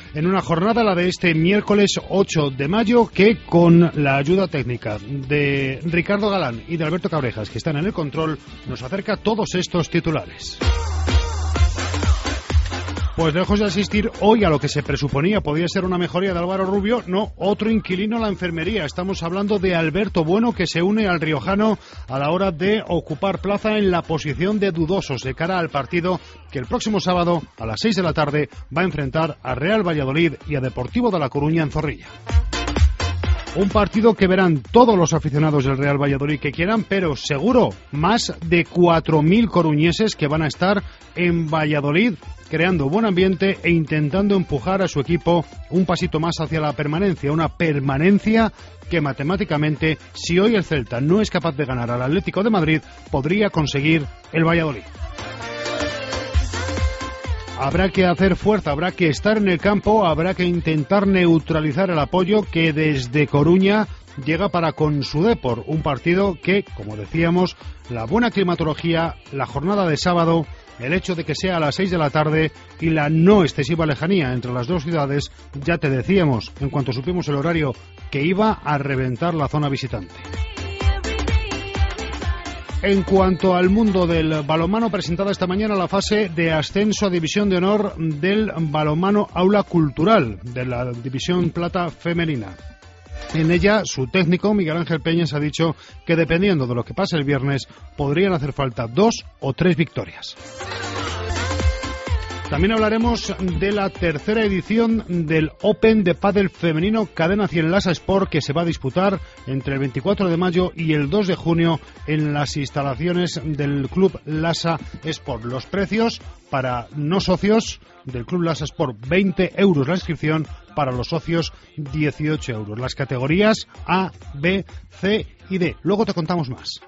en una jornada, la de este miércoles 8 de mayo, que con la ayuda técnica de Ricardo Galán y de Alberto Cabrejas, que están en el control, nos acerca todos estos titulares. Pues lejos de asistir hoy a lo que se presuponía podía ser una mejoría de Álvaro Rubio, no, otro inquilino a la enfermería. Estamos hablando de Alberto Bueno, que se une al riojano a la hora de ocupar plaza en la posición de dudosos de cara al partido que el próximo sábado a las 6 de la tarde va a enfrentar a Real Valladolid y a Deportivo de La Coruña en Zorrilla. Un partido que verán todos los aficionados del Real Valladolid que quieran, pero seguro más de 4.000 coruñeses que van a estar en Valladolid creando buen ambiente e intentando empujar a su equipo un pasito más hacia la permanencia, una permanencia que matemáticamente, si hoy el Celta no es capaz de ganar al Atlético de Madrid, podría conseguir el Valladolid. Habrá que hacer fuerza, habrá que estar en el campo, habrá que intentar neutralizar el apoyo que desde Coruña llega para con su Depor, un partido que, como decíamos, la buena climatología, la jornada de sábado, el hecho de que sea a las 6 de la tarde y la no excesiva lejanía entre las dos ciudades, ya te decíamos, en cuanto supimos el horario, que iba a reventar la zona visitante. En cuanto al mundo del balonmano, presentada esta mañana la fase de ascenso a División de Honor del balonmano Aula Cultural, de la División Plata Femenina. En ella, su técnico, Miguel Ángel Peñas, ha dicho que dependiendo de lo que pase el viernes, podrían hacer falta 2 o 3 victorias. También hablaremos de la tercera edición del Open de pádel femenino Cadena 100 Lasa Sport, que se va a disputar entre el 24 de mayo y el 2 de junio en las instalaciones del Club Lasa Sport. Los precios para no socios del Club Lasa Sport, 20 euros la inscripción, para los socios 18 euros. Las categorías A, B, C y D. Luego te contamos más.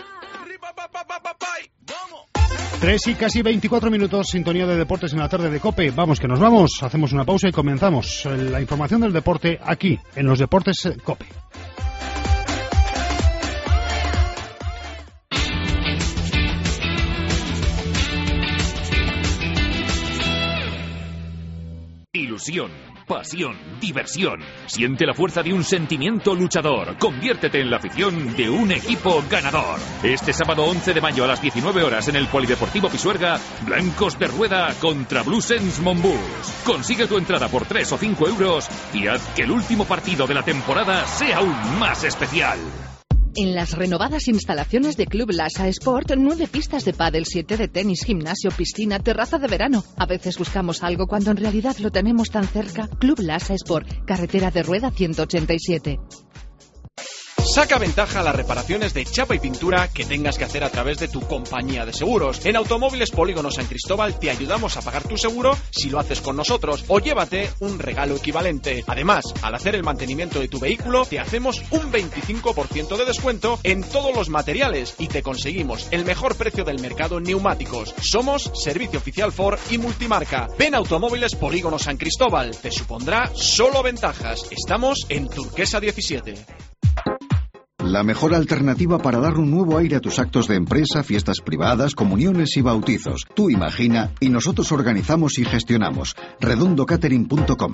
3 y casi 24 minutos, sintonía de deportes en la tarde de COPE. Vamos, que nos vamos, hacemos una pausa y comenzamos la información del deporte aquí, en los deportes COPE. Ilusión, pasión, diversión. Siente la fuerza de un sentimiento luchador. Conviértete en la afición de un equipo ganador. Este sábado 11 de mayo a las 19 horas en el Polideportivo Pisuerga, Blancos de Rueda contra Bluesens Monbus. Consigue tu entrada por 3 o 5 euros y haz que el último partido de la temporada sea aún más especial. En las renovadas instalaciones de Club Lasa Sport, 9 pistas de pádel, 7 de tenis, gimnasio, piscina, terraza de verano. A veces buscamos algo cuando en realidad lo tenemos tan cerca. Club Lasa Sport, carretera de Rueda 187. Saca ventaja a las reparaciones de chapa y pintura que tengas que hacer a través de tu compañía de seguros. En Automóviles Polígono San Cristóbal te ayudamos a pagar tu seguro si lo haces con nosotros, o llévate un regalo equivalente. Además, al hacer el mantenimiento de tu vehículo, te hacemos un 25% de descuento en todos los materiales y te conseguimos el mejor precio del mercado en neumáticos. Somos servicio oficial Ford y multimarca. Ven a Automóviles Polígono San Cristóbal, te supondrá solo ventajas. Estamos en Turquesa 17. La mejor alternativa para dar un nuevo aire a tus actos de empresa, fiestas privadas, comuniones y bautizos. Tú imagina y nosotros organizamos y gestionamos. redondocatering.com.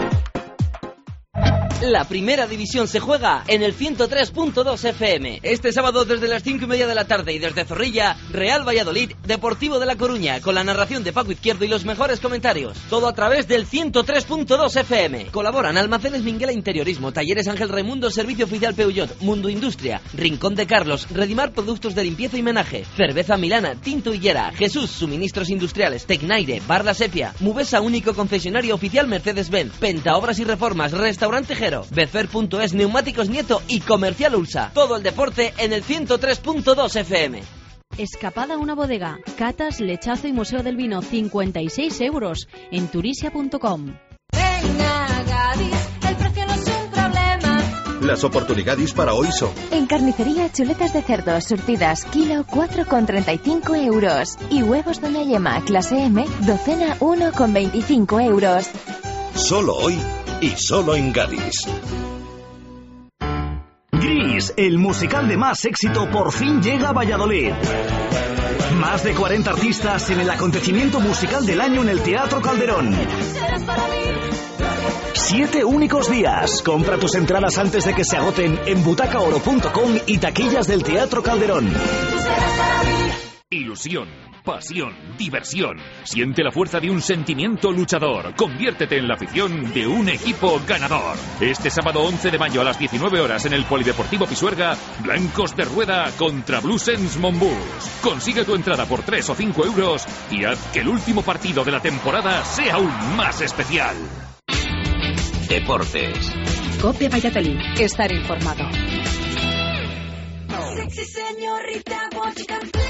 La primera división se juega en el 103.2 FM. Este sábado desde las 5:30 de la tarde y desde Zorrilla, Real Valladolid, Deportivo de La Coruña, con la narración de Paco Izquierdo y los mejores comentarios. Todo a través del 103.2 FM. Colaboran Almacenes Minguela Interiorismo, Talleres Ángel Raimundo, Servicio Oficial Peugeot, Mundo Industria, Rincón de Carlos, Redimar Productos de Limpieza y Menaje, Cerveza Milana, Tinto Hillera, Jesús Suministros Industriales, Tecnaire, Bar La Sepia, Mubesa, único concesionario oficial Mercedes-Benz, Penta Obras y Reformas, Restaurante Jero, Becer.es, Neumáticos Nieto y Comercial Ulsa. Todo el deporte en el 103.2 FM. Escapada a una bodega, catas, lechazo y museo del vino, 56 euros en turisia.com. Ven a Gadis, el precio no es un problema. Las oportunidades para hoy son: en carnicería, chuletas de cerdo surtidas, kilo 4,35 euros. Y huevos Doña Yema, clase M, docena 1,25 euros. Solo hoy y solo en Gadis. Gris, el musical de más éxito, por fin llega a Valladolid. Más de 40 artistas en el acontecimiento musical del año en el Teatro Calderón. 7 únicos días. Compra tus entradas antes de que se agoten en butacaoro.com y taquillas del Teatro Calderón. Ilusión, pasión, diversión. Siente la fuerza de un sentimiento luchador. Conviértete en la afición de un equipo ganador. Este sábado 11 de mayo a las 19 horas en el Polideportivo Pisuerga, Blancos de Rueda contra Bluesens Monbus. Consigue tu entrada por 3 o 5 euros y haz que el último partido de la temporada sea aún más especial. Deportes. COPE Valladolid. Estar informado. Sexy señorita, what you can play.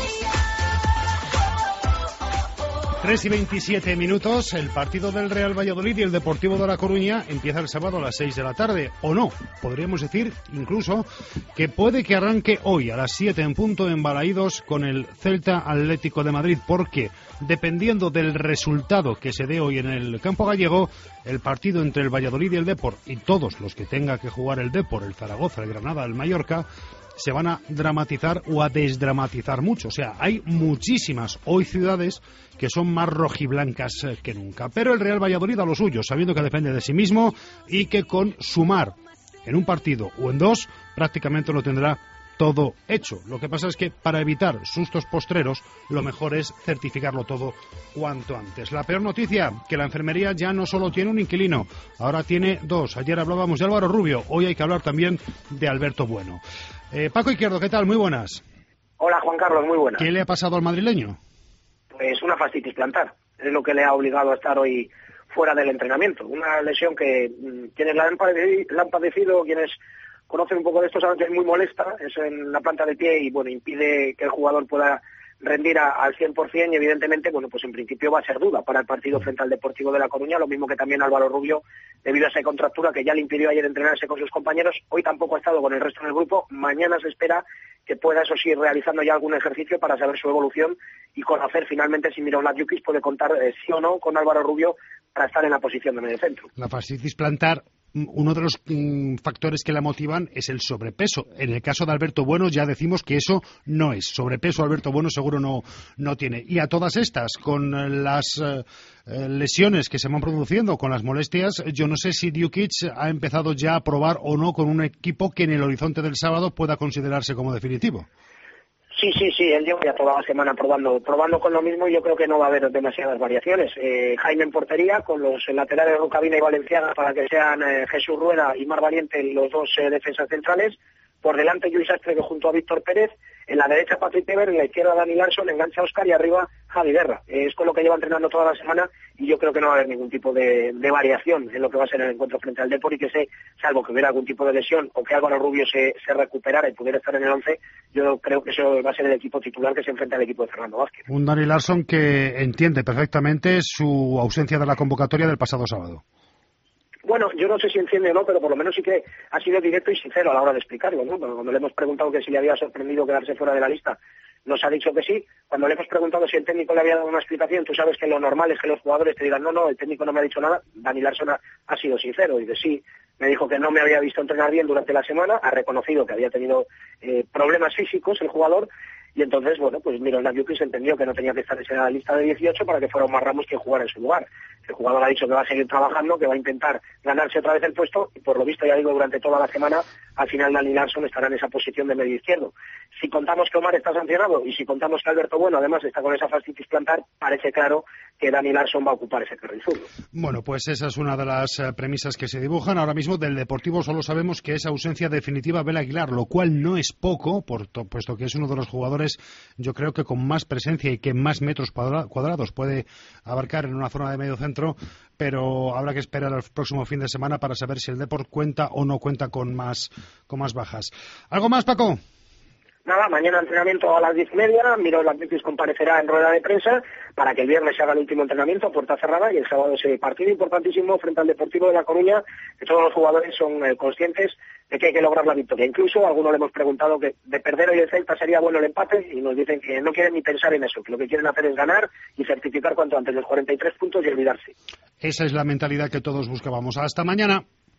3:27. El partido del Real Valladolid y el Deportivo de La Coruña empieza el sábado a las 6 de la tarde. O no, podríamos decir incluso que puede que arranque hoy a las 7 en punto en Balaídos con el Celta Atlético de Madrid, porque dependiendo del resultado que se dé hoy en el campo gallego, el partido entre el Valladolid y el Depor, y todos los que tenga que jugar el Depor, el Zaragoza, el Granada, el Mallorca, se van a dramatizar o a desdramatizar mucho. O sea, hay muchísimas hoy ciudades que son más rojiblancas que nunca. Pero el Real Valladolid a lo suyo, sabiendo que depende de sí mismo y que con sumar en un partido o en dos prácticamente lo tendrá todo hecho. Lo que pasa es que para evitar sustos postreros, lo mejor es certificarlo todo cuanto antes. La peor noticia, que la enfermería ya no solo tiene un inquilino, ahora tiene dos. Ayer hablábamos de Álvaro Rubio, hoy hay que hablar también de Alberto Bueno. Paco Izquierdo, ¿qué tal? Muy buenas. Hola, Juan Carlos, muy buenas. ¿Qué le ha pasado al madrileño? Pues una fascitis plantar, es lo que le ha obligado a estar hoy fuera del entrenamiento. Una lesión que quienes la han padecido, quienes conocen un poco de esto, saben que es muy molesta, es en la planta de pie y bueno, impide que el jugador pueda rendir al 100% y evidentemente, bueno, pues en principio va a ser duda para el partido frente al Deportivo de La Coruña, lo mismo que también Álvaro Rubio, debido a esa contractura que ya le impidió ayer entrenarse con sus compañeros. Hoy tampoco ha estado con el resto del grupo. Mañana se espera que pueda, eso sí, realizando ya algún ejercicio para saber su evolución y conocer finalmente si Miroslav Jukic puede contar sí o no con Álvaro Rubio para estar en la posición de mediocentro. La fascitis plantar, uno de los factores que la motivan es el sobrepeso. En el caso de Alberto Bueno ya decimos que eso no es. Sobrepeso Alberto Bueno seguro no tiene. Y a todas estas, con las lesiones que se van produciendo, con las molestias, yo no sé si Jukic ha empezado ya a probar o no con un equipo que en el horizonte del sábado pueda considerarse como definitivo. Sí, él lleva ya toda la semana probando con lo mismo y yo creo que no va a haber demasiadas variaciones. Jaime en portería, con los laterales Rucabina y Valenciaga para que sean Jesús Rueda y Mar Valiente los dos defensas centrales. Por delante Lluís Astre junto a Víctor Pérez, en la derecha Patrick Teber, en la izquierda Dani Larsson, engancha a Óscar y arriba Javi Guerra. Es con lo que lleva entrenando toda la semana y yo creo que no va a haber ningún tipo de variación en lo que va a ser el encuentro frente al Depor y que salvo que hubiera algún tipo de lesión o que Álvaro Rubio se recuperara y pudiera estar en el 11, yo creo que eso va a ser el equipo titular que se enfrenta al equipo de Fernando Vázquez. Un Dani Larsson que entiende perfectamente su ausencia de la convocatoria del pasado sábado. Bueno, yo no sé si entiende o no, pero por lo menos sí que ha sido directo y sincero a la hora de explicarlo, ¿no? Cuando le hemos preguntado que si le había sorprendido quedarse fuera de la lista, nos ha dicho que sí. Cuando le hemos preguntado si el técnico le había dado una explicación, tú sabes que lo normal es que los jugadores te digan, no, el técnico no me ha dicho nada. Dani Larsson ha sido sincero, dice sí, me dijo que no me había visto entrenar bien durante la semana, ha reconocido que había tenido problemas físicos el jugador. Y entonces, bueno, pues Miroslav Jukic entendió que no tenía que estar en la lista de 18 para que fuera Omar Ramos quien jugara en su lugar. El jugador ha dicho que va a seguir trabajando, que va a intentar ganarse otra vez el puesto y por lo visto, ya digo, durante toda la semana, al final Dani Larsson estará en esa posición de medio izquierdo. Si contamos que Omar está sancionado y si contamos que Alberto Bueno además está con esa fascitis plantar, parece claro que Dani Larsson va a ocupar ese carril zurdo. Bueno, pues esa es una de las premisas que se dibujan. Ahora mismo del Deportivo solo sabemos que es ausencia definitiva Abel Aguilar, lo cual no es poco, puesto que es uno de los jugadores, yo creo que con más presencia y que más metros cuadrados puede abarcar en una zona de medio centro, pero habrá que esperar al próximo fin de semana para saber si el Depor cuenta o no cuenta con más bajas. ¿Algo más, Paco? Nada, mañana entrenamiento a las 10:30, Miroslav Jukic comparecerá en rueda de prensa para que el viernes se haga el último entrenamiento a puerta cerrada y el sábado ese partido importantísimo frente al Deportivo de La Coruña, que todos los jugadores son conscientes de que hay que lograr la victoria. Incluso a algunos le hemos preguntado que de perder hoy el Celta sería bueno el empate y nos dicen que no quieren ni pensar en eso, que lo que quieren hacer es ganar y certificar cuanto antes los 43 puntos y olvidarse. Esa es la mentalidad que todos buscábamos. Hasta mañana.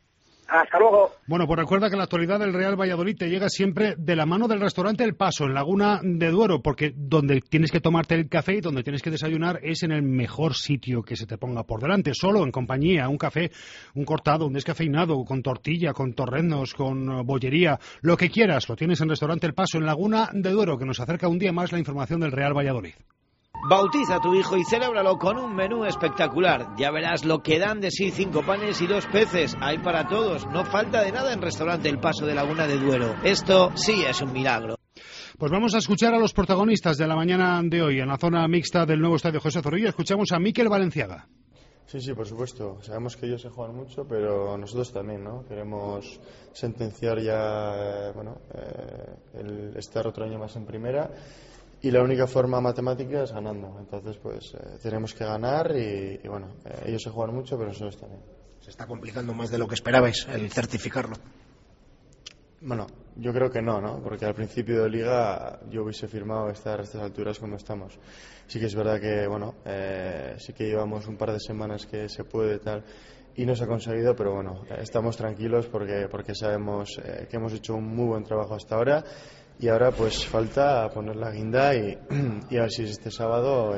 Hasta luego. Bueno, pues recuerda que la actualidad del Real Valladolid te llega siempre de la mano del restaurante El Paso, en Laguna de Duero, porque donde tienes que tomarte el café y donde tienes que desayunar es en el mejor sitio que se te ponga por delante, solo en compañía, un café, un cortado, un descafeinado, con tortilla, con torreznos, con bollería, lo que quieras, lo tienes en restaurante El Paso, en Laguna de Duero, que nos acerca un día más la información del Real Valladolid. Bautiza a tu hijo y celébralo con un menú espectacular. Ya verás lo que dan de sí 5 panes y 2 peces. Hay para todos. No falta de nada en restaurante El Paso de Laguna de Duero. Esto sí es un milagro. Pues vamos a escuchar a los protagonistas de la mañana de hoy. En la zona mixta del nuevo estadio José Zorrilla escuchamos a Mikel Valenciaga. Sí, por supuesto. Sabemos que ellos se juegan mucho, pero nosotros también, ¿no? Queremos sentenciar ya el estar otro año más en primera. Y la única forma matemática es ganando. Entonces, pues tenemos que ganar y ellos se juegan mucho, pero nosotros también. ¿Se está complicando más de lo que esperabais el certificarlo? Bueno, yo creo que no, porque al principio de liga yo hubiese firmado estar a estas alturas como estamos. Sí que es verdad que, sí que llevamos un par de semanas que se puede tal y no se ha conseguido, pero estamos tranquilos porque sabemos que hemos hecho un muy buen trabajo hasta ahora. Y ahora pues falta poner la guinda y a ver si es este sábado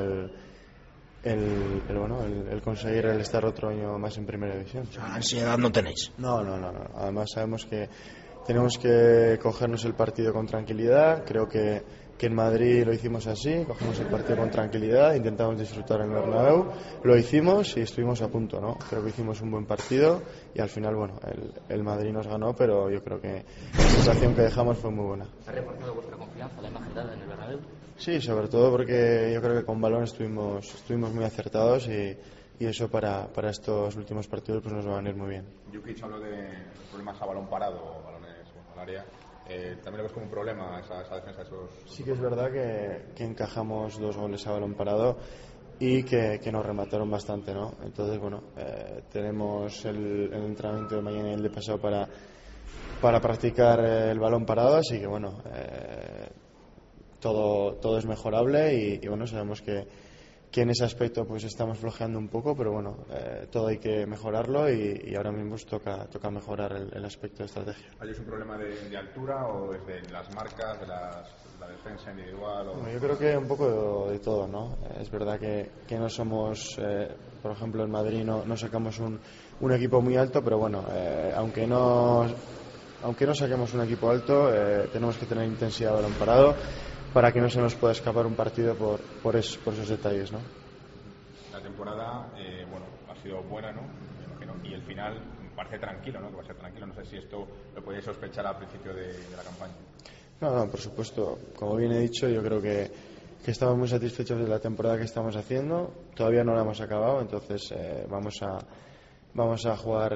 el conseguir el estar otro año más en primera división. O sea, ansiedad no tenéis. No. Además sabemos que tenemos que cogernos el partido con tranquilidad. Creo que en Madrid lo hicimos así, cogimos el partido con tranquilidad, intentamos disfrutar en el Bernabéu, lo hicimos y estuvimos a punto, ¿no? Creo que hicimos un buen partido y al final, el Madrid nos ganó, pero yo creo que la sensación que dejamos fue muy buena. ¿Ha reforzado vuestra confianza la imagen dada en el Bernabéu? Sí, sobre todo porque yo creo que con balón estuvimos muy acertados y eso para estos últimos partidos pues nos va a venir muy bien. Jukic habló de problemas a balón parado, balones al área. ¿También lo ves como un problema esa defensa? Sí que es verdad que encajamos 2 goles a balón parado y que nos remataron bastante, ¿no? Entonces, tenemos el entrenamiento de mañana y el de pasado para practicar el balón parado, así que todo es mejorable y sabemos que en ese aspecto pues estamos flojeando un poco, pero todo hay que mejorarlo y ahora mismo toca mejorar el aspecto de estrategia. ¿Hay un problema de altura o desde las marcas, de la defensa individual? Yo creo que un poco de todo, ¿no? Es verdad que no somos, por ejemplo en Madrid no sacamos un equipo muy alto, pero aunque no saquemos un equipo alto, tenemos que tener intensidad de balón parado para que no se nos pueda escapar un partido por esos detalles, ¿no? La temporada, ha sido buena, ¿no? Me imagino, y el final parece tranquilo, ¿no? Que va a ser tranquilo. No sé si esto lo podéis sospechar al principio de la campaña. No, por supuesto. Como bien he dicho, yo creo que estamos muy satisfechos de la temporada que estamos haciendo. Todavía no la hemos acabado, entonces vamos a jugar.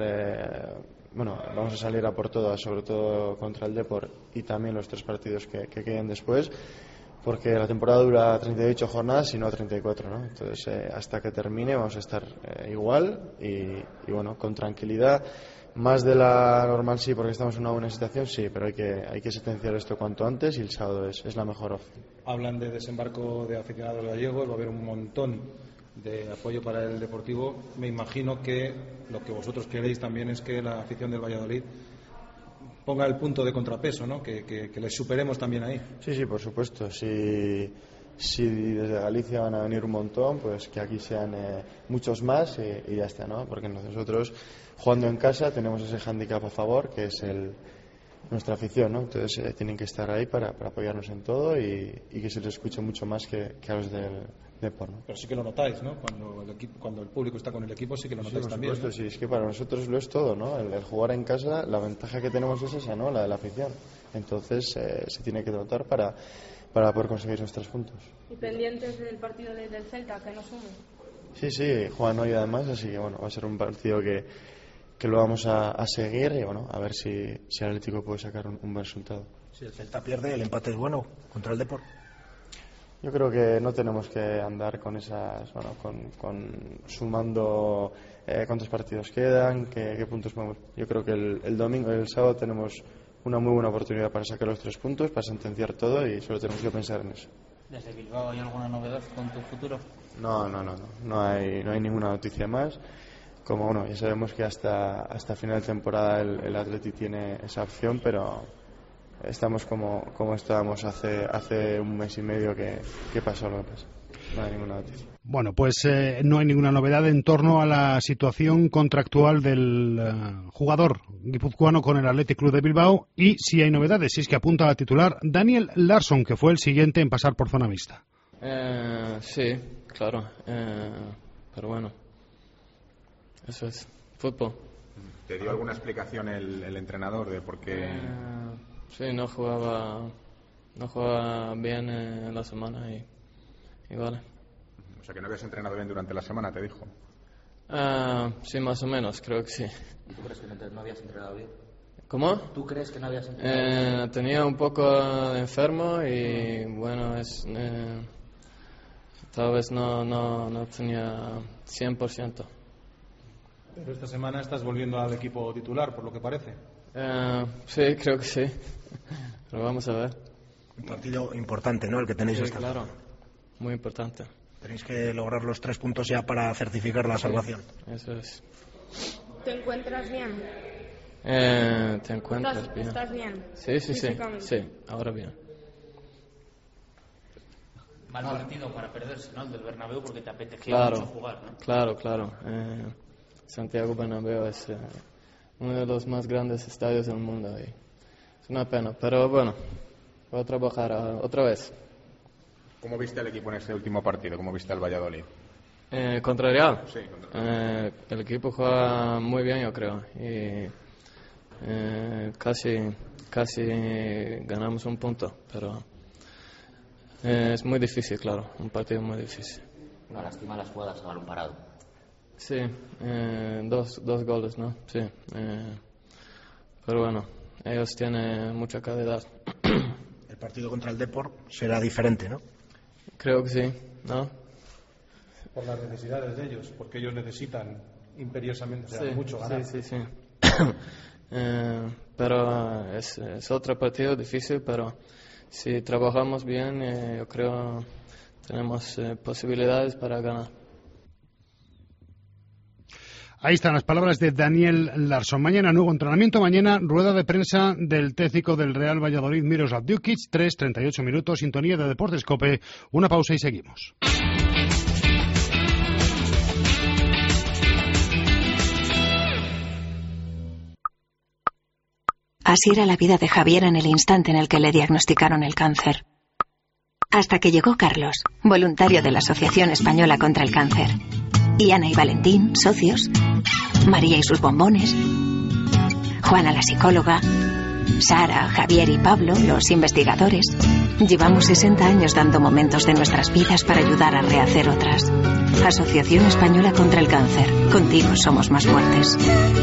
Vamos a salir a por todas, sobre todo contra el Depor y también los 3 partidos que queden después, porque la temporada dura 38 jornadas y no 34, ¿no? Entonces, hasta que termine vamos a estar igual y con tranquilidad. Más de la normal sí, porque estamos en una buena situación, sí, pero hay que sentenciar esto cuanto antes y el sábado es la mejor opción. Hablan de desembarco de aficionados gallegos, va a haber un montón de apoyo para el Deportivo. Me imagino que lo que vosotros queréis también es que la afición del Valladolid ponga el punto de contrapeso, ¿no? Que les superemos también ahí. Sí, por supuesto. Si desde Galicia van a venir un montón, pues que aquí sean muchos más y ya está, ¿no? Porque nosotros jugando en casa tenemos ese hándicap a favor, que es nuestra afición, ¿no? Entonces tienen que estar ahí para apoyarnos en todo y que se les escuche mucho más que a los del Depor, ¿no? Pero sí que lo notáis, ¿no? Cuando el público está con el equipo sí que lo notáis también. Por supuesto, ¿no? Sí, es que para nosotros lo es todo, ¿no? El jugar en casa, la ventaja que tenemos es esa, ¿no? La de la afición. Entonces se tiene que notar para poder conseguir nuestros puntos. ¿Y pendientes del partido del Celta, que nos sume? Sí, juegan hoy además, así que va a ser un partido que lo vamos a seguir y a ver si el Atlético puede sacar un buen resultado. Si el Celta pierde, el empate es bueno contra el Depor. Yo creo que no tenemos que andar con esas, sumando cuántos partidos quedan, qué puntos podemos. Yo creo que el sábado tenemos una muy buena oportunidad para sacar los 3 puntos, para sentenciar todo y solo tenemos que pensar en eso. ¿Desde Bilbao hay alguna novedad con tu futuro? No hay ninguna noticia más. bueno, ya sabemos que hasta final de temporada el Atleti tiene esa opción, pero estamos como estábamos hace un mes y medio que pasó lo que pasó. No hay ninguna noticia. Bueno, pues no hay ninguna novedad en torno a la situación contractual del jugador guipuzcoano con el Athletic Club de Bilbao, y sí hay novedades, y es que apunta a titular Daniel Larsson, que fue el siguiente en pasar por zona mixta. Sí, claro, pero bueno, eso es fútbol. ¿Te dio alguna explicación el entrenador de por qué? Sí, no jugaba bien en la semana y vale. O sea, que no habías entrenado bien durante la semana, te dijo. Sí, más o menos, creo que sí. ¿Y tú crees que no habías entrenado bien? ¿Cómo? ¿Tú crees que no habías entrenado bien? Tenía un poco enfermo y bueno, tal vez no tenía 100%. Pero esta semana estás volviendo al equipo titular, por lo que parece. Sí, creo que sí. Pero vamos a ver. Un partido importante, ¿no? El que tenéis esta. Claro, muy importante. Tenéis que lograr los 3 puntos ya para certificar la salvación. Eso es. ¿Te encuentras bien? ¿Te encuentras bien? ¿Estás bien? Sí. Sí, ahora bien. Mal partido para perderse, ¿no? El del Bernabéu, porque te apetecía mucho jugar, ¿no? Claro. Santiago Bernabéu es uno de los más grandes estadios del mundo y es una pena, pero bueno, voy a trabajar otra vez. ¿Cómo viste al equipo en ese último partido? ¿Cómo viste al Valladolid? ¿Contra Real? Sí, contra Real. El equipo juega muy bien, yo creo, y casi ganamos un punto, pero es muy difícil, claro, un partido muy difícil. Una lástima las jugadas a balón parado. Sí, dos goles, ¿no? Sí, pero bueno, ellos tienen mucha calidad. El partido contra el Depor será diferente, ¿no? Creo que sí, ¿no? Por las necesidades de ellos, porque ellos necesitan imperiosamente, mucho ganar. Sí. Pero es otro partido difícil, pero si trabajamos bien, yo creo tenemos posibilidades para ganar. Ahí están las palabras de Daniel Larsson. Mañana nuevo entrenamiento, mañana rueda de prensa del técnico del Real Valladolid, Miroslav Djukic, 3:38 minutos, sintonía de Deportes COPE, una pausa y seguimos. Así era la vida de Javier en el instante en el que le diagnosticaron el cáncer. Hasta que llegó Carlos, voluntario de la Asociación Española contra el Cáncer. Y Ana y Valentín, socios. María y sus bombones. Juana, la psicóloga. Sara, Javier y Pablo, los investigadores. Llevamos 60 años dando momentos de nuestras vidas para ayudar a rehacer otras. Asociación Española contra el Cáncer. Contigo somos más fuertes.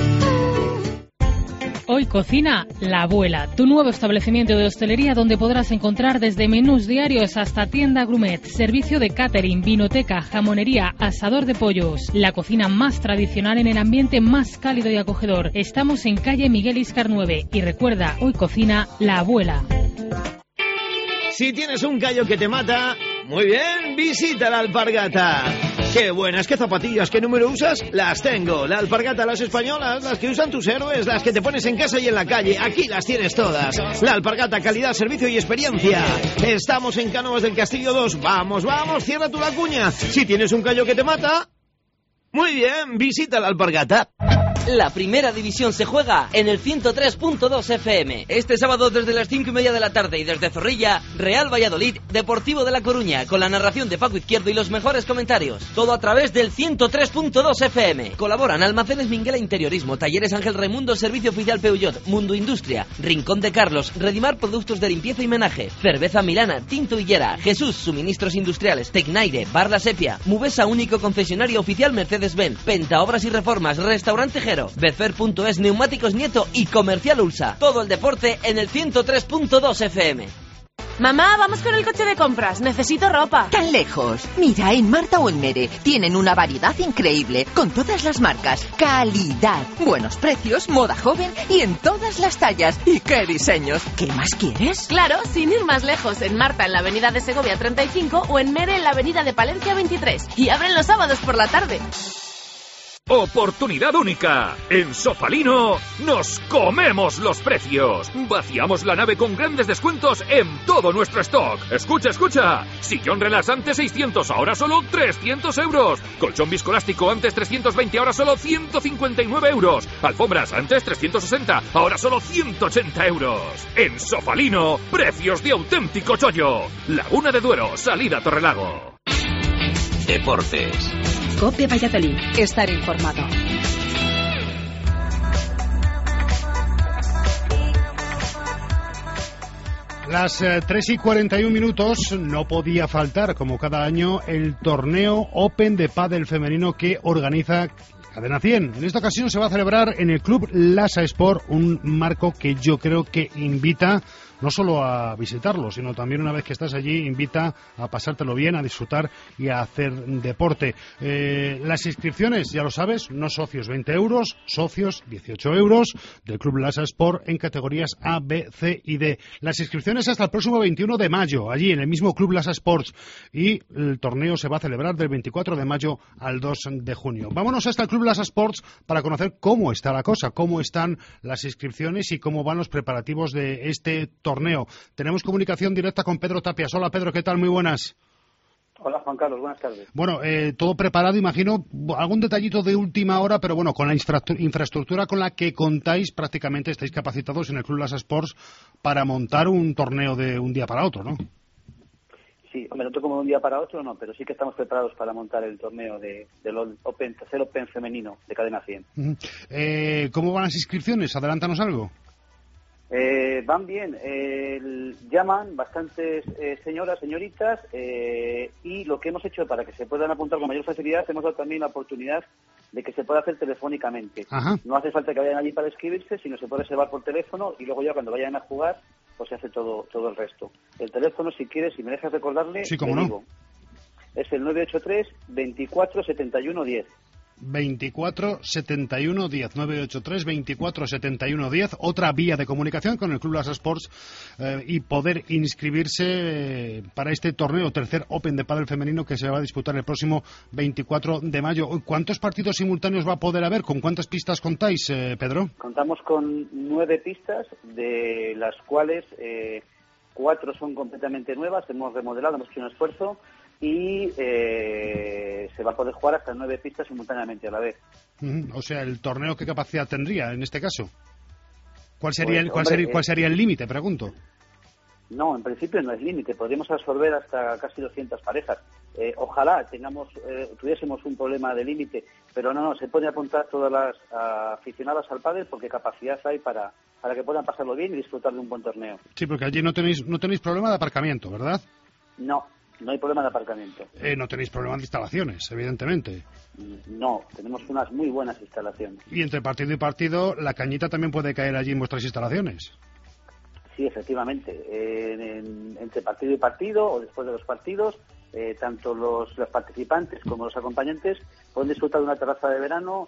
Hoy cocina La Abuela, tu nuevo establecimiento de hostelería donde podrás encontrar desde menús diarios hasta tienda gourmet, servicio de catering, vinoteca, jamonería, asador de pollos. La cocina más tradicional en el ambiente más cálido y acogedor. Estamos en calle Miguel Íscar 9 y recuerda, hoy cocina La Abuela. Si tienes un callo que te mata, muy bien, visita la Alpargata. ¡Qué buenas! ¿Qué zapatillas? ¿Qué número usas? Las tengo. La Alpargata, las españolas, las que usan tus héroes, las que te pones en casa y en la calle. Aquí las tienes todas. La Alpargata, calidad, servicio y experiencia. Estamos en Cánovas del Castillo 2. Vamos, cierra tú la cuña. Si tienes un callo que te mata, muy bien, visita la Alpargata. La primera división se juega en el 103.2 FM. Este sábado desde las 5:30 de la tarde y desde Zorrilla, Real Valladolid, Deportivo de La Coruña, con la narración de Paco Izquierdo y los mejores comentarios. Todo a través del 103.2 FM. Colaboran Almacenes Minguela Interiorismo, Talleres Ángel Raimundo, Servicio Oficial Peugeot, Mundo Industria, Rincón de Carlos, Redimar Productos de Limpieza y Menaje, Cerveza Milana, Tinto Hillera, Jesús Suministros Industriales, Tecnaire, Bar La Sepia, Mubesa único concesionario oficial Mercedes-Benz, Penta Obras y Reformas, Restaurante Jero, Befer.es, Neumáticos Nieto y Comercial Ulsa. Todo el deporte en el 103.2 FM. Mamá, vamos con el coche de compras. Necesito ropa. Tan lejos. Mira, en Marta o en Mere tienen una variedad increíble, con todas las marcas, calidad, buenos precios, moda joven y en todas las tallas. ¿Y qué diseños? ¿Qué más quieres? Claro, sin ir más lejos. En Marta en la avenida de Segovia 35 o en Mere en la avenida de Palencia 23. Y abren los sábados por la tarde. Oportunidad única. En Sofalino nos comemos los precios. Vaciamos la nave con grandes descuentos en todo nuestro stock. Escucha, escucha. Sillón relaxante 600, ahora solo 300 euros. Colchón viscoelástico antes 320, ahora solo 159 euros. Alfombras antes 360, ahora solo 180 euros. En Sofalino, precios de auténtico chollo. Laguna de Duero, salida Torrelago. Deportes. COPE Valladolid. Estar informado. Las 3:41, no podía faltar, como cada año, el torneo Open de pádel femenino que organiza Cadena 100. En esta ocasión se va a celebrar en el Club Lasa Sport, un marco que yo creo que invita no solo a visitarlo, sino también una vez que estás allí, invita a pasártelo bien, a disfrutar y a hacer deporte. Las inscripciones, ya lo sabes, no socios 20 euros, socios 18 euros del Club Lasa Sport en categorías A, B, C y D. Las inscripciones hasta el próximo 21 de mayo, allí en el mismo Club Lasa Sports, y el torneo se va a celebrar del 24 de mayo al 2 de junio. Vámonos hasta el Club Lasa Sports para conocer cómo está la cosa, cómo están las inscripciones y cómo van los preparativos de este torneo. Tenemos comunicación directa con Pedro Tapias. Hola Pedro, ¿qué tal? Muy buenas. Hola Juan Carlos, buenas tardes. Bueno, todo preparado, imagino, algún detallito de última hora, pero bueno, con la infraestructura con la que contáis, prácticamente estáis capacitados en el Club Lasa Sports para montar un torneo de un día para otro, ¿no? Sí, hombre, no como de un día para otro, no, pero sí que estamos preparados para montar el torneo del tercer Open femenino de Cadena 100. ¿Cómo van las inscripciones? Adelántanos algo. Van bien, llaman bastantes señoritas, y lo que hemos hecho para que se puedan apuntar con mayor facilidad, hemos dado también la oportunidad de que se pueda hacer telefónicamente. Ajá. No hace falta que vayan allí para inscribirse, sino se puede reservar por teléfono y luego ya cuando vayan a jugar, pues se hace todo el resto. El teléfono, si quieres, si me dejas recordarle, sí, cómo no, digo, es el 983 24 71 10. 24 71 10, 983 24 71 10, otra vía de comunicación con el Club Lasa Sports y poder inscribirse para este torneo tercer Open de pádel femenino que se va a disputar el próximo 24 de mayo. ¿Cuántos partidos simultáneos va a poder haber? ¿Con cuántas pistas contáis, Pedro? Contamos con 9 pistas, de las cuales 4 son completamente nuevas, hemos remodelado, hemos hecho un esfuerzo y se va a poder jugar hasta 9 pistas simultáneamente a la vez. O sea, ¿el torneo qué capacidad tendría en este caso? ¿Cuál sería, pues, cuál sería el límite, pregunto? No, en principio no es límite, podríamos absorber hasta casi 200 parejas. Ojalá tuviésemos un problema de límite, pero no, se pueden apuntar todas las aficionadas al pádel porque capacidad hay para que puedan pasarlo bien y disfrutar de un buen torneo. Sí, porque allí no tenéis problema de aparcamiento, ¿verdad? No hay problema de aparcamiento. No tenéis problema de instalaciones, evidentemente. No, tenemos unas muy buenas instalaciones. Y entre partido y partido, la cañita también puede caer allí en vuestras instalaciones. Sí, efectivamente. Entre partido y partido o después de los partidos, tanto los participantes como los acompañantes pueden disfrutar de una terraza de verano.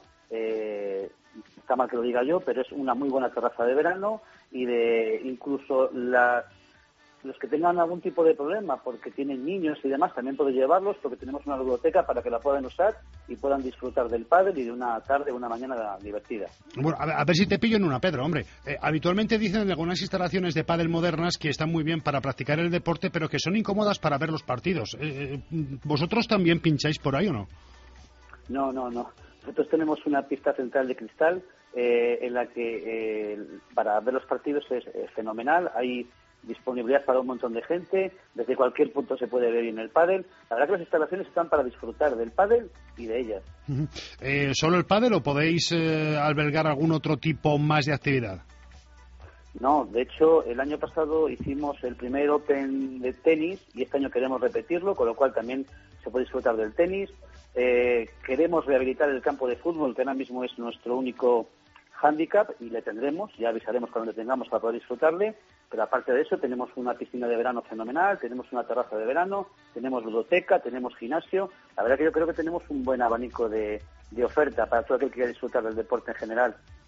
Está mal que lo diga yo, pero es una muy buena terraza de verano y de incluso los que tengan algún tipo de problema porque tienen niños y demás, también pueden llevarlos porque tenemos una biblioteca para que la puedan usar y puedan disfrutar del pádel y de una tarde o una mañana divertida. Bueno, a ver si te pillo en una, Pedro, hombre. Habitualmente dicen en algunas instalaciones de pádel modernas que están muy bien para practicar el deporte, pero que son incómodas para ver los partidos. ¿Vosotros también pincháis por ahí o no? No. Nosotros tenemos una pista central de cristal en la que para ver los partidos es fenomenal. Hay disponibilidad para un montón de gente, desde cualquier punto se puede ver bien el pádel. La verdad que las instalaciones están para disfrutar del pádel y de ellas. ¿Solo el pádel o podéis albergar algún otro tipo más de actividad? No, de hecho, el año pasado hicimos el primer Open de tenis y este año queremos repetirlo, con lo cual también se puede disfrutar del tenis. Queremos rehabilitar el campo de fútbol, que ahora mismo es nuestro único hándicap, y le tendremos, ya avisaremos cuando le tengamos para poder disfrutarle. Pero aparte de eso tenemos una piscina de verano fenomenal, tenemos una terraza de verano, tenemos ludoteca, tenemos gimnasio. La verdad que yo creo que tenemos un buen abanico de oferta para todo aquel que quiera disfrutar del deporte en general.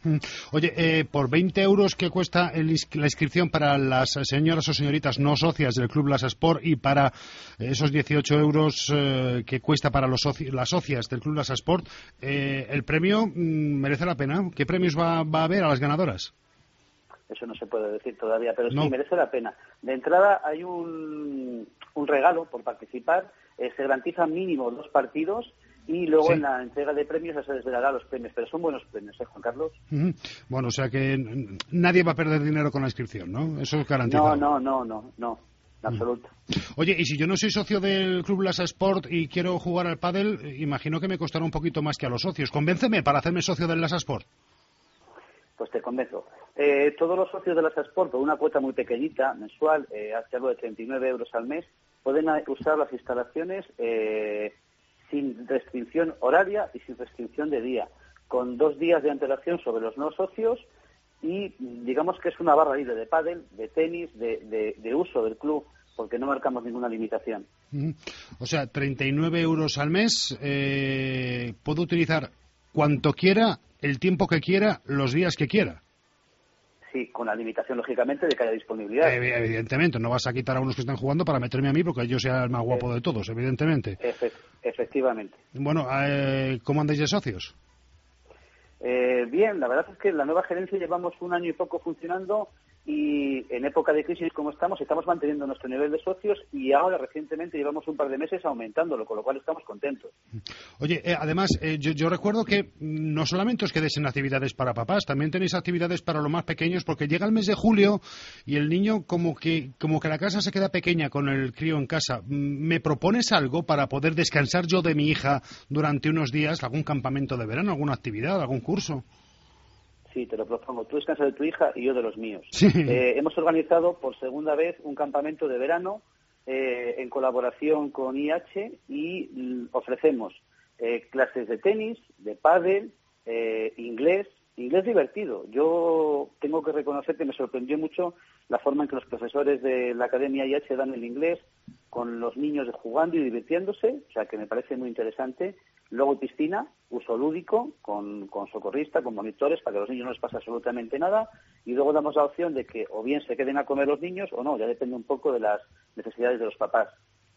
Oye, por 20 euros que cuesta la inscripción para las señoras o señoritas no socias del Club Lasa Sport y para esos 18 euros que cuesta para las socias del Club Lasa Sport, ¿el premio merece la pena? ¿Qué premios va a haber a las ganadoras? Eso no se puede decir todavía, pero No. sí, merece la pena. De entrada hay un regalo por participar, se garantizan mínimo 2 partidos y luego en la entrega de premios ya se desvelará los premios, pero son buenos premios, Juan Carlos. Bueno, o sea que nadie va a perder dinero con la inscripción, ¿no? Eso es garantizado. No, en absoluto. Oye, y si yo no soy socio del Club Lasa Sport y quiero jugar al pádel, imagino que me costará un poquito más que a los socios. Convénceme para hacerme socio del Lasa Sport. Pues te convenzo. Todos los socios de Lasa Sport, por una cuota muy pequeñita, mensual, hasta algo de 39 euros al mes, pueden usar las instalaciones sin restricción horaria y sin restricción de día, con 2 días de antelación sobre los no socios y digamos que es una barra libre de pádel, de tenis, de uso del club, porque no marcamos ninguna limitación. O sea, 39 euros al mes, puedo utilizar cuanto quiera, el tiempo que quiera, los días que quiera. Sí, con la limitación, lógicamente, de que haya disponibilidad. Evidentemente, no vas a quitar a unos que están jugando para meterme a mí porque yo sea el más guapo de todos, evidentemente. Efectivamente. Bueno, ¿cómo andáis de socios? Bien, la verdad es que la nueva gerencia llevamos 1 año y poco funcionando y en época de crisis como estamos manteniendo nuestro nivel de socios y ahora recientemente llevamos un par de meses aumentándolo, con lo cual estamos contentos. Oye, además, yo recuerdo que no solamente os quedéis en actividades para papás, también tenéis actividades para los más pequeños, porque llega el mes de julio y el niño como que la casa se queda pequeña con el crío en casa. ¿Me propones algo para poder descansar yo de mi hija durante unos días? ¿Algún campamento de verano, alguna actividad, algún curso? Sí, te lo propongo. Tú descansas de tu hija y yo de los míos. Sí. Hemos organizado por segunda vez un campamento de verano en colaboración con IH y ofrecemos clases de tenis, de pádel, inglés divertido. Yo tengo que reconocer que me sorprendió mucho la forma en que los profesores de la Academia IH dan el inglés con los niños jugando y divirtiéndose, o sea que me parece muy interesante. Luego piscina, uso lúdico, con socorrista, con monitores, para que a los niños no les pase absolutamente nada. Y luego damos la opción de que o bien se queden a comer los niños o no, ya depende un poco de las necesidades de los papás.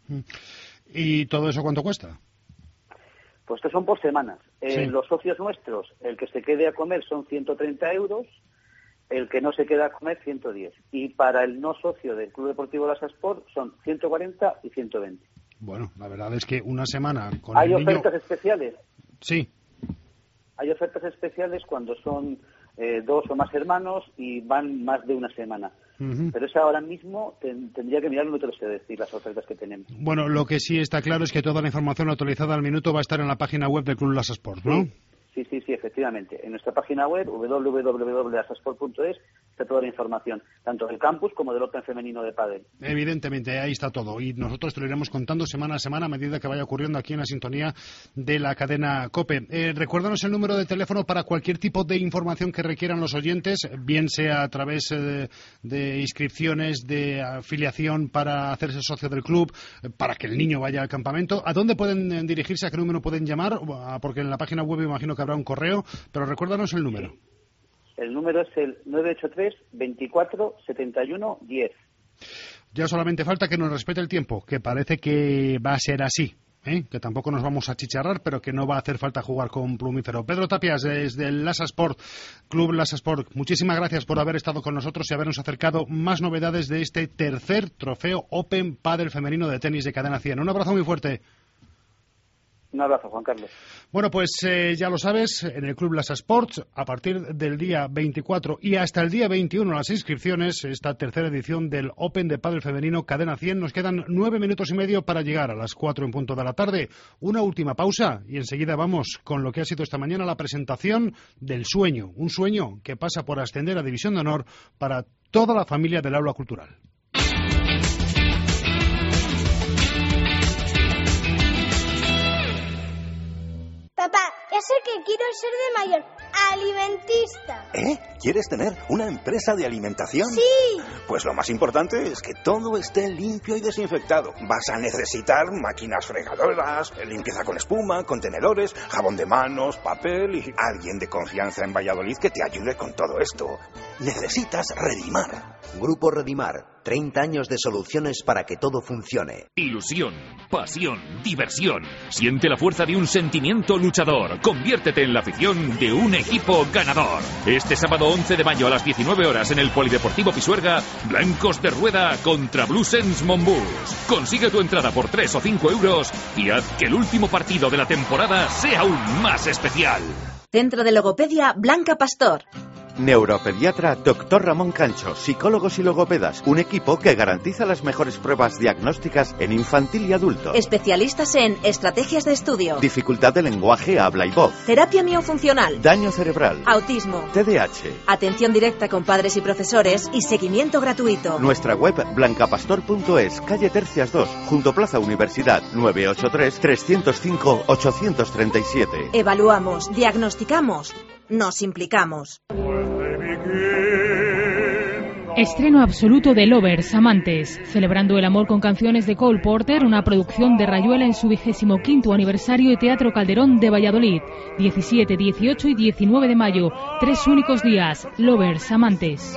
¿Y todo eso cuánto cuesta? Pues estos son por semanas. Sí. Los socios nuestros, el que se quede a comer son 130 euros, el que no se queda a comer 110. Y para el no socio del Club Deportivo Lasa Sport son 140 y 120. Bueno, la verdad es que una semana con ¿Hay el niño... ofertas especiales? Sí. Hay ofertas especiales cuando son 2 o más hermanos y van más de una semana. Pero eso ahora mismo tendría que mirarlo, no te lo sé decir, las ofertas que tenemos. Bueno, lo que sí está claro es que toda la información actualizada al minuto va a estar en la página web del Club Lasa Sport, ¿no? Sí, efectivamente. En nuestra página web, www.lasasport.es, está toda la información, tanto del campus como del Open femenino de pádel. Evidentemente, ahí está todo. Y nosotros te lo iremos contando semana a semana a medida que vaya ocurriendo aquí en la sintonía de la cadena COPE. Recuérdanos el número de teléfono para cualquier tipo de información que requieran los oyentes, bien sea a través de inscripciones, de afiliación para hacerse socio del club, para que el niño vaya al campamento. ¿A dónde pueden dirigirse? ¿A qué número pueden llamar? Porque en la página web imagino que habrá un correo, pero recuérdanos el número. El número es el 983 24 71 10. Ya solamente falta que nos respete el tiempo, que parece que va a ser así, que tampoco nos vamos a chicharrar, pero que no va a hacer falta jugar con plumífero. Pedro Tapias, desde el Lasa Sport, Club Lasa Sport, muchísimas gracias por haber estado con nosotros y habernos acercado más novedades de este tercer trofeo Open Pádel femenino de tenis de Cadena 100. Un abrazo muy fuerte. Un abrazo, Juan Carlos. Bueno, pues ya lo sabes, en el Club Lasa Sports, a partir del día 24 y hasta el día 21 las inscripciones, esta tercera edición del Open de Pádel femenino Cadena 100. Nos quedan 9 minutos y medio para llegar a las 4 en punto de la tarde. Una última pausa y enseguida vamos con lo que ha sido esta mañana la presentación del sueño. Un sueño que pasa por ascender a División de Honor para toda la familia del aula cultural. Papá, ya sé que quiero ser de mayor, Alimentista. ¿Quieres tener una empresa de alimentación? Sí. Pues lo más importante es que todo esté limpio y desinfectado. Vas a necesitar máquinas fregadoras, limpieza con espuma, contenedores, jabón de manos, papel y alguien de confianza en Valladolid que te ayude con todo esto. Necesitas Redimar. Grupo Redimar, 30 años de soluciones para que todo funcione. Ilusión, pasión, diversión. Siente la fuerza de un sentimiento luchador. Conviértete en la afición de un equipo ganador. Este sábado 11 de mayo a las 19 horas en el Polideportivo Pisuerga, Blancos de Rueda contra Bluesens Monbus. Consigue tu entrada por 3 o 5 euros y haz que el último partido de la temporada sea aún más especial. Centro de Logopedia Blanca Pastor. Neuropediatra Dr. Ramón Cancho, psicólogos y logopedas, un equipo que garantiza las mejores pruebas diagnósticas en infantil y adulto. Especialistas en estrategias de estudio, dificultad de lenguaje, habla y voz, terapia miofuncional, daño cerebral, autismo, TDAH, atención directa con padres y profesores y seguimiento gratuito. Nuestra web blancapastor.es, calle Tercias 2, junto Plaza Universidad, 983-305-837. Evaluamos, diagnosticamos, nos implicamos. Estreno absoluto de Lovers, Amantes, celebrando el amor con canciones de Cole Porter, una producción de Rayuela en su 25º aniversario de Teatro Calderón de Valladolid, 17, 18 y 19 de mayo, 3 únicos días. Lovers, Amantes.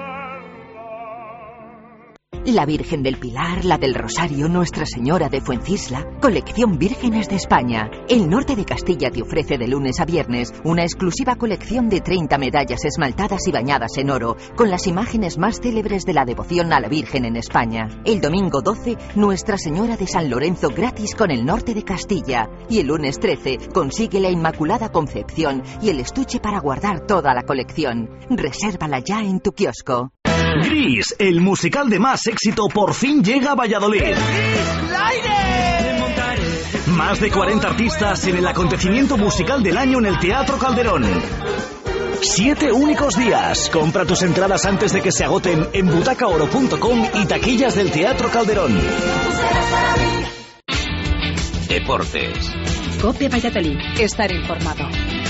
La Virgen del Pilar, la del Rosario, Nuestra Señora de Fuencisla, colección Vírgenes de España. El norte de Castilla te ofrece de lunes a viernes una exclusiva colección de 30 medallas esmaltadas y bañadas en oro, con las imágenes más célebres de la devoción a la Virgen en España. El domingo 12, Nuestra Señora de San Lorenzo gratis con el norte de Castilla. Y el lunes 13, consigue la Inmaculada Concepción y el estuche para guardar toda la colección. Resérvala ya en tu kiosco. Gris, el musical de más éxito, por fin llega a Valladolid. Más de 40 artistas en el acontecimiento musical del año en el Teatro Calderón. 7 únicos días. Compra tus entradas antes de que se agoten en butacaoro.com y taquillas del Teatro Calderón. Deportes. COPE Valladolid. Estar informado.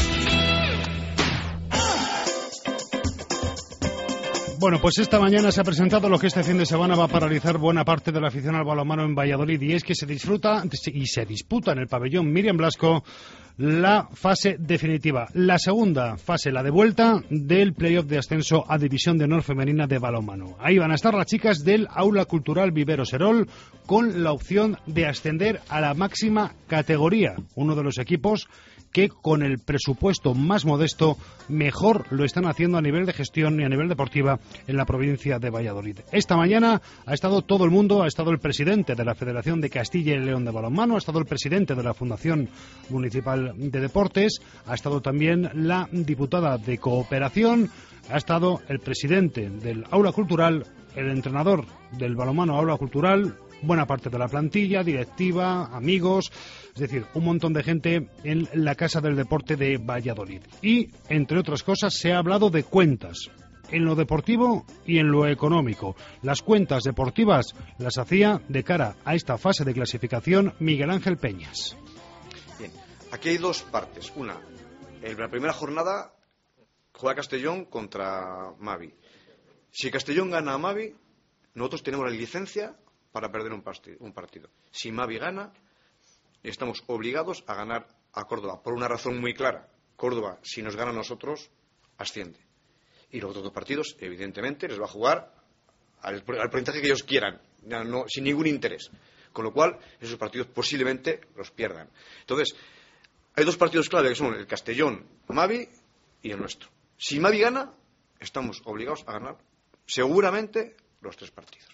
Bueno, pues esta mañana se ha presentado lo que este fin de semana va a paralizar buena parte de la afición al balonmano en Valladolid, y es que se disfruta y se disputa en el pabellón Miriam Blasco la fase definitiva, la segunda fase, la de vuelta del playoff de ascenso a División de Honor Femenina de balonmano. Ahí van a estar las chicas del Aula Cultural Vivero Serol con la opción de ascender a la máxima categoría, uno de los equipos que con el presupuesto más modesto mejor lo están haciendo a nivel de gestión y a nivel deportiva en la provincia de Valladolid. Esta mañana ha estado todo el mundo, ha estado el presidente de la Federación de Castilla y León de Balonmano, ha estado el presidente de la Fundación Municipal de Deportes, ha estado también la diputada de Cooperación, ha estado el presidente del Aula Cultural, el entrenador del balonmano Aula Cultural, buena parte de la plantilla, directiva, amigos, es decir, un montón de gente en la Casa del Deporte de Valladolid. Y, entre otras cosas, se ha hablado de cuentas, en lo deportivo y en lo económico. Las cuentas deportivas las hacía de cara a esta fase de clasificación Miguel Ángel Peñas. Bien, aquí hay dos partes. Una, en la primera jornada juega Castellón contra Mavi. Si Castellón gana a Mavi, nosotros tenemos la licencia para perder un partido. Si Mavi gana, estamos obligados a ganar a Córdoba, por una razón muy clara. Córdoba, si nos gana a nosotros, asciende. Y los otros dos partidos, evidentemente, les va a jugar al porcentaje que ellos quieran, no, sin ningún interés. Con lo cual, esos partidos posiblemente los pierdan. Entonces, hay dos partidos clave, que son el Castellón, Mavi y el nuestro. Si Mavi gana, estamos obligados a ganar seguramente los 3 partidos.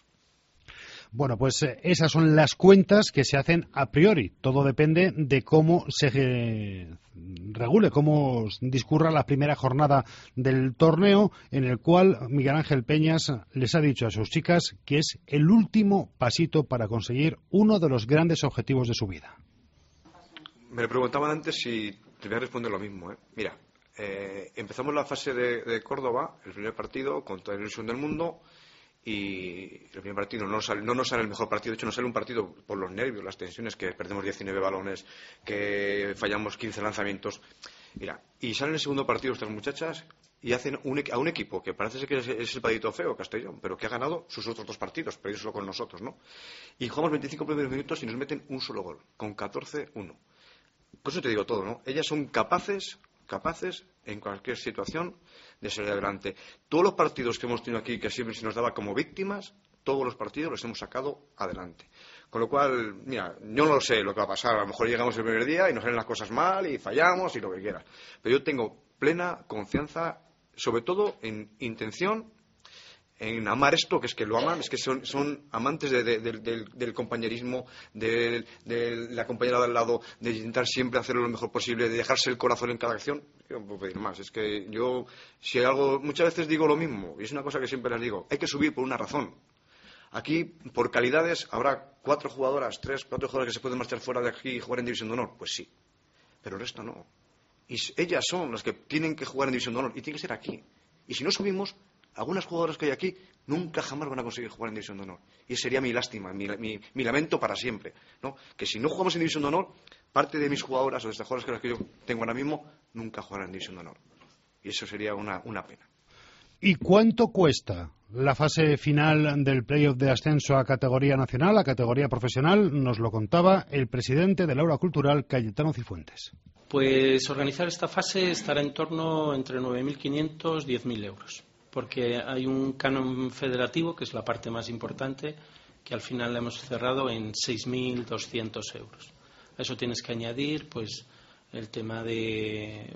Bueno, pues esas son las cuentas que se hacen a priori. Todo depende de cómo se regule, cómo discurra la primera jornada del torneo, en el cual Miguel Ángel Peñas les ha dicho a sus chicas que es el último pasito para conseguir uno de los grandes objetivos de su vida. Me preguntaban antes si te voy a responder lo mismo. Mira, empezamos la fase de Córdoba, el primer partido, contra la Ilusión del Mundo, y el primer partido no nos sale el mejor partido. De hecho, nos sale un partido por los nervios, las tensiones, que perdemos 19 balones, que fallamos 15 lanzamientos. Mira, y salen el segundo partido estas muchachas y hacen a un equipo que parece ser que es el patito feo, Castellón, pero que ha ganado sus otros 2 partidos, perdido solo con nosotros, ¿no? Y jugamos 25 primeros minutos y nos meten un solo gol, con 14-1. Por eso te digo todo, ¿no? Ellas son capaces en cualquier situación de salir adelante. Todos los partidos que hemos tenido aquí, que siempre se nos daba como víctimas, todos los partidos los hemos sacado adelante. Con lo cual, mira, yo no sé lo que va a pasar. A lo mejor llegamos el primer día y nos salen las cosas mal y fallamos y lo que quieras. Pero yo tengo plena confianza, sobre todo en intención, en amar esto, que es que lo aman, es que son amantes del compañerismo, de la compañera de al lado, de intentar siempre hacerlo lo mejor posible, de dejarse el corazón en cada acción. Yo no puedo pedir más. Es que yo, si hay algo, muchas veces digo lo mismo, y es una cosa que siempre les digo, hay que subir por una razón. Aquí, por calidades, habrá 4 jugadoras que se pueden marchar fuera de aquí y jugar en División de Honor. Pues sí, pero el resto no. Y ellas son las que tienen que jugar en División de Honor, y tiene que ser aquí. Y si no subimos, algunas jugadoras que hay aquí nunca jamás van a conseguir jugar en División de Honor. Y sería mi lástima, mi lamento para siempre, ¿no? Que si no jugamos en División de Honor, parte de mis jugadoras o de estas jugadoras que yo tengo ahora mismo nunca jugarán en División de Honor. Y eso sería una pena. ¿Y cuánto cuesta la fase final del playoff de ascenso a categoría nacional, a categoría profesional? Nos lo contaba el presidente del Aula Cultural, Cayetano Cifuentes. Pues organizar esta fase estará en torno entre 9.500 y 10.000 euros. Porque hay un canon federativo, que es la parte más importante, que al final la hemos cerrado en 6.200 euros. A eso tienes que añadir, pues, el tema de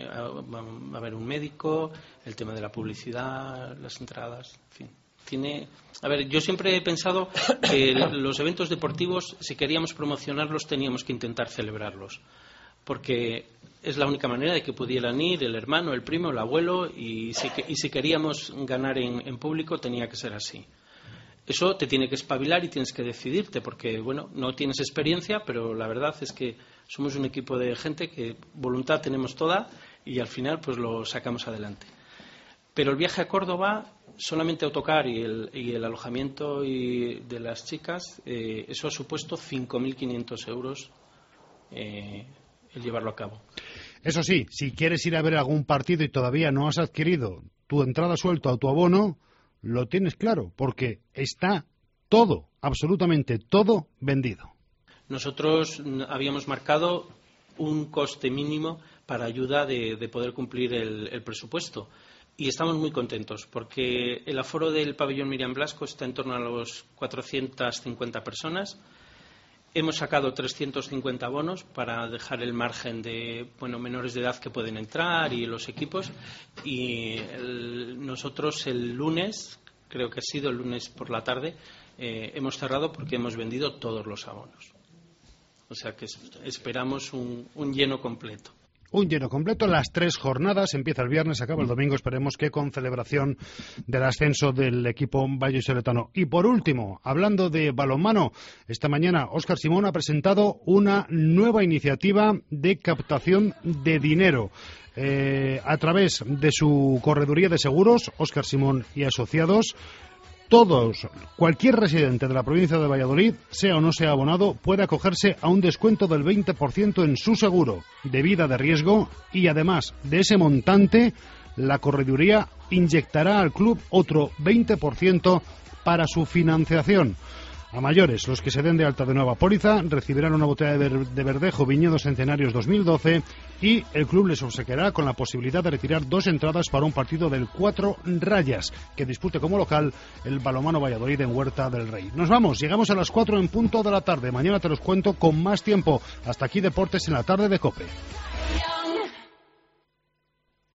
haber un médico, el tema de la publicidad, las entradas, en fin. Yo siempre he pensado que los eventos deportivos, si queríamos promocionarlos, teníamos que intentar celebrarlos, porque es la única manera de que pudieran ir el hermano, el primo, el abuelo, y si queríamos ganar en público tenía que ser así. Eso te tiene que espabilar y tienes que decidirte, porque bueno, no tienes experiencia, pero la verdad es que somos un equipo de gente que voluntad tenemos toda y al final pues lo sacamos adelante. Pero el viaje a Córdoba, solamente autocar y el alojamiento de las chicas, eso ha supuesto 5.500 euros el llevarlo a cabo. Eso sí, si quieres ir a ver algún partido y todavía no has adquirido tu entrada suelta o tu abono, lo tienes claro, porque está todo, absolutamente todo vendido. Nosotros habíamos marcado un coste mínimo para ayuda de poder cumplir el presupuesto. Y estamos muy contentos, porque el aforo del pabellón Miriam Blasco está en torno a los 450 personas. Hemos sacado 350 bonos para dejar el margen de menores de edad que pueden entrar y los equipos. Y nosotros el lunes, creo que ha sido el lunes por la tarde, hemos cerrado porque hemos vendido todos los abonos. O sea que esperamos un lleno completo. Un lleno completo, las 3 jornadas, empieza el viernes, acaba el domingo, esperemos que con celebración del ascenso del equipo vallisoletano. Y por último, hablando de balonmano, esta mañana Óscar Simón ha presentado una nueva iniciativa de captación de dinero. A través de su correduría de seguros, Óscar Simón y Asociados, cualquier residente de la provincia de Valladolid, sea o no sea abonado, puede acogerse a un descuento del 20% en su seguro de vida de riesgo y además de ese montante, la correduría inyectará al club otro 20% para su financiación. A mayores, los que se den de alta de nueva póliza recibirán una botella de Verdejo Viñedos Centenarios 2012 y el club les obsequiará con la posibilidad de retirar 2 entradas para un partido del 4 Rayas, que dispute como local el Balonmano Valladolid en Huerta del Rey. Nos vamos, llegamos a las 4 en punto de la tarde. Mañana te los cuento con más tiempo. Hasta aquí Deportes en la tarde de COPE.